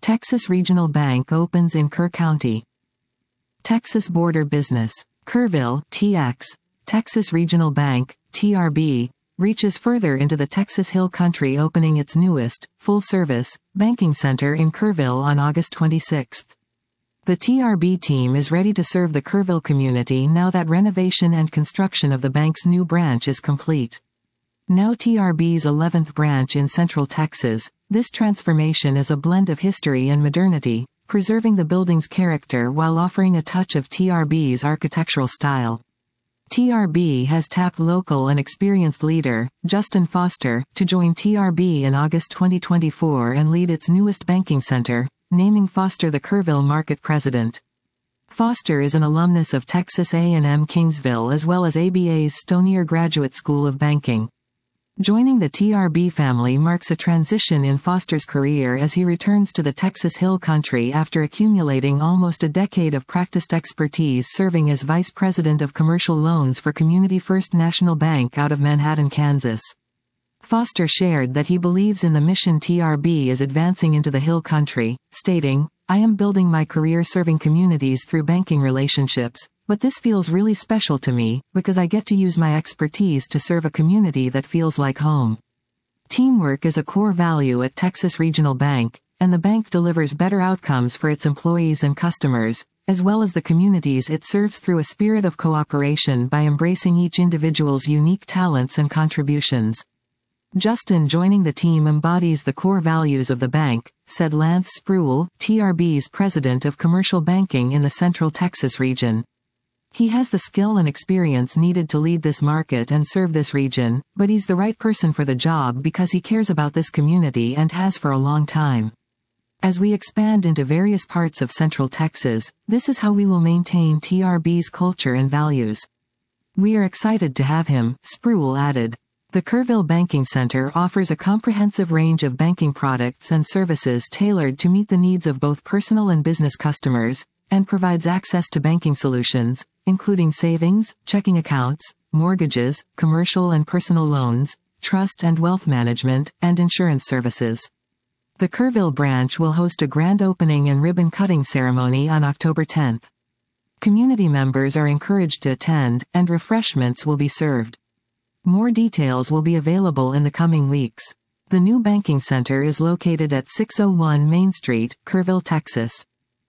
Texas Regional Bank opens in Kerr County. Texas Border Business. Kerrville, TX. Texas Regional Bank, TRB, reaches further into the Texas Hill Country, opening its newest, full-service, banking center in Kerrville on August 26. The TRB team is ready to serve the Kerrville community now that renovation and construction of the bank's new branch is complete. Now TRB's 11th branch in Central Texas, this transformation is a blend of history and modernity, preserving the building's character while offering a touch of TRB's architectural style. TRB has tapped local and experienced leader, Justin Foster, to join TRB in August 2024 and lead its newest banking center, naming Foster the Kerrville market president. Foster is an alumnus of Texas A&M Kingsville as well as ABA's Stonier Graduate School of Banking. Joining the TRB family marks a transition in Foster's career as he returns to the Texas Hill Country after accumulating almost a decade of practiced expertise serving as Vice President of Commercial Loans for Community First National Bank out of Manhattan, Kansas. Foster shared that he believes in the mission TRB is advancing into the Hill Country, stating, "I am building my career serving communities through banking relationships, but this feels really special to me, because I get to use my expertise to serve a community that feels like home." Teamwork is a core value at Texas Regional Bank, and the bank delivers better outcomes for its employees and customers, as well as the communities it serves through a spirit of cooperation by embracing each individual's unique talents and contributions. Justin joining the team embodies the core values of the bank, said Lance Spruill, TRB's president of commercial banking in the Central Texas region. He has the skill and experience needed to lead this market and serve this region, but he's the right person for the job because he cares about this community and has for a long time. As we expand into various parts of Central Texas, this is how we will maintain TRB's culture and values. We are excited to have him, Spruill added. The Kerrville Banking Center offers a comprehensive range of banking products and services tailored to meet the needs of both personal and business customers, and provides access to banking solutions, including savings, checking accounts, mortgages, commercial and personal loans, trust and wealth management, and insurance services. The Kerrville branch will host a grand opening and ribbon-cutting ceremony on October 10. Community members are encouraged to attend, and refreshments will be served. More details will be available in the coming weeks. The new banking center is located at 601 Main Street, Kerrville, Texas.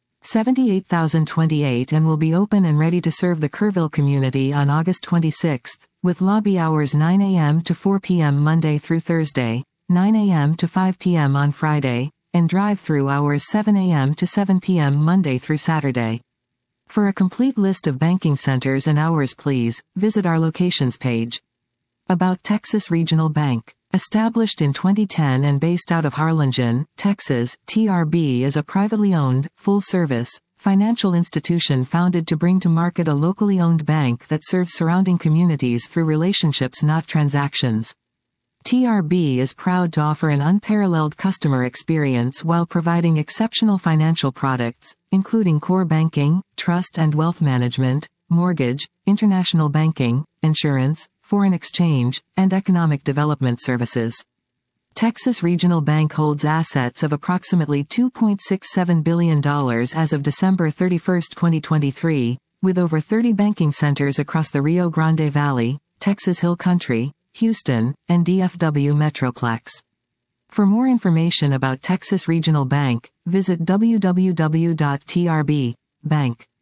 78028 and will be open and ready to serve the Kerrville community on August 26, with lobby hours 9 a.m. to 4 p.m. Monday through Thursday, 9 a.m. to 5 p.m. on Friday, and drive-through hours 7 a.m. to 7 p.m. Monday through Saturday. For a complete list of banking centers and hours, please visit our locations page. About Texas Regional Bank. Established in 2010 and based out of Harlingen, Texas, TRB is a privately owned, full-service, financial institution founded to bring to market a locally owned bank that serves surrounding communities through relationships, not transactions. TRB is proud to offer an unparalleled customer experience while providing exceptional financial products, including core banking, trust and wealth management, mortgage, international banking, insurance, foreign exchange, and economic development services. Texas Regional Bank holds assets of approximately $2.67 billion as of December 31, 2023, with over 30 banking centers across the Rio Grande Valley, Texas Hill Country, Houston, and DFW Metroplex. For more information about Texas Regional Bank, visit www.trb.bank.